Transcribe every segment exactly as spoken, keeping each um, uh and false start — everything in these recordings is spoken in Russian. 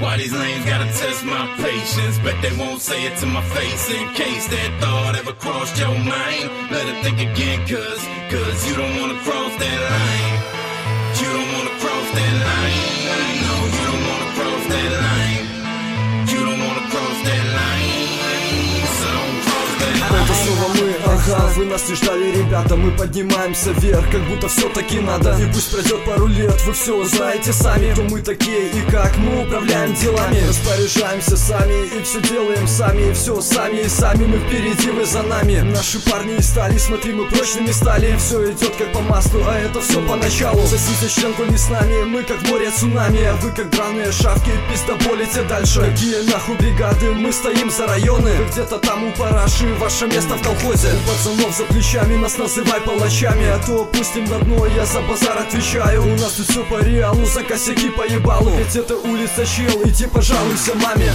Why these lanes gotta test my patience? Bet they won't say it to my face. In case that thought ever crossed your mind, let it think again, cause, cause you don't wanna cross that line. You don't wanna cross that line. No, you don't wanna cross that line. You don't wanna cross that line. So don't cross that line. Это снова мы, ага, вы нас не ждали, ребята. Мы поднимаемся вверх, как будто все-таки надо. И пусть пройдет пару лет, вы все узнаете сами, кто мы такие и как мы управляем делами. Распоряжаемся сами и все делаем сами. И все сами и сами, мы впереди, вы за нами. Наши парни и стали, смотри, мы прочными стали. И все идет как по маслу, а это все поначалу. Сосите щенку не с нами, мы как море цунами. А вы как драные шавки, пиздоболите дальше. Какие нахуй бригады, мы стоим за районы. Вы где-то там у параши, ваше место в колхозе. У пацанов за плечами, нас называй палачами. А то опустим на дно, я за базар отвечаю. У нас тут все по реалу, за косяки по ебалу. Ведь это улица, чел, иди пожалуйся маме.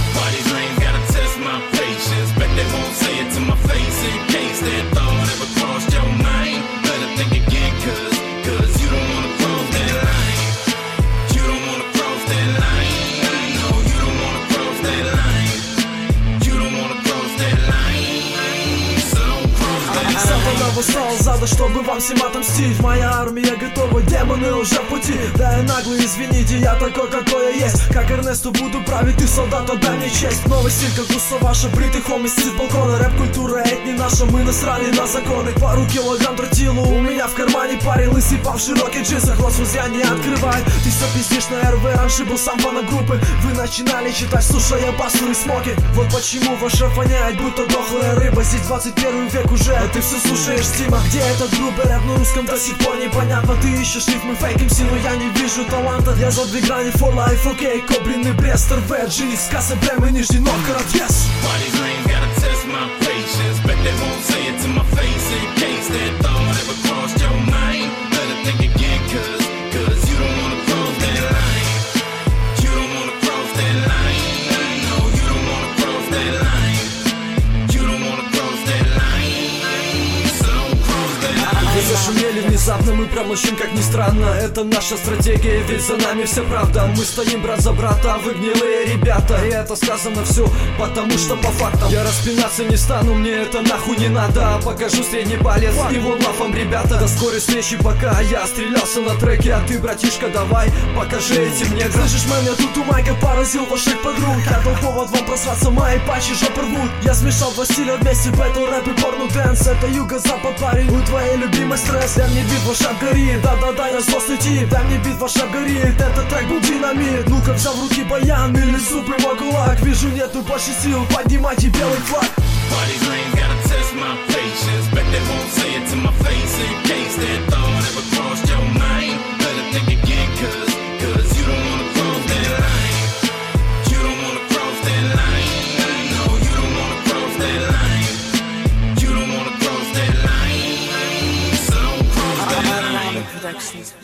Восстал зада, чтобы вам всем отомстить. Моя армия готова, демоны уже в пути. Да я наглый, извините, я такой, какой я есть. Как Эрнесту буду править, ты солдат, отдай мне честь. Новый стиль, как уса ваша, бритый хомистит балкона. Рэп-культура, это не наша, мы насрали на законы. Пару килограмм тротила у меня в кармане. Парень лысый, пав в широких джинсах, рот друзья не открывает. Ты все пиздишь на эр вэ, раньше был сам фанагруппы. Вы начинали читать, слушая басу и смоки. Вот почему ваша воняет, будто дохлая рыба. Здесь двадцать первый век уже, а ты все слушаешь Тима. Где этот грубый рэп на русском до сих пор непонятно. Ты ищешь рифмы, фейкимси, но я не вижу таланта. Я за две грани for life, окей, okay. Кобрин и Брест, эр вэ, джи, Сказ, Брэм и Нижний Новгород, yes. Зашумели внезапно, мы промолчим, как ни странно. Это наша стратегия, ведь за нами вся правда. Мы стоим брат за брата, а вы гнилые ребята. И это сказано все, потому что по фактам. Я распинаться не стану, мне это нахуй не надо. А покажу средний палец и вот лафом, ребята. До скорой встречи, пока я стрелялся на треке. А ты, братишка, давай, покажи этим неграм. Слышишь, мэн, я тут у майка поразил ваших подруг. Я дал повод вам просраться, мои пачи жопы рвут. Я смешал два стиля вместе, бэтл, рэп и порно дэнс. Это юго-запад, парень, у твоей любимой стресс. Дай мне бит, ваш горит, да-да-да, я злостный тип. Дай мне бит, ваш горит, этот трек был динамит. Ну-ка, взял в руки баян или зуб и мой кулак. Вижу, нету больше сил, поднимайте белый флаг. Productions.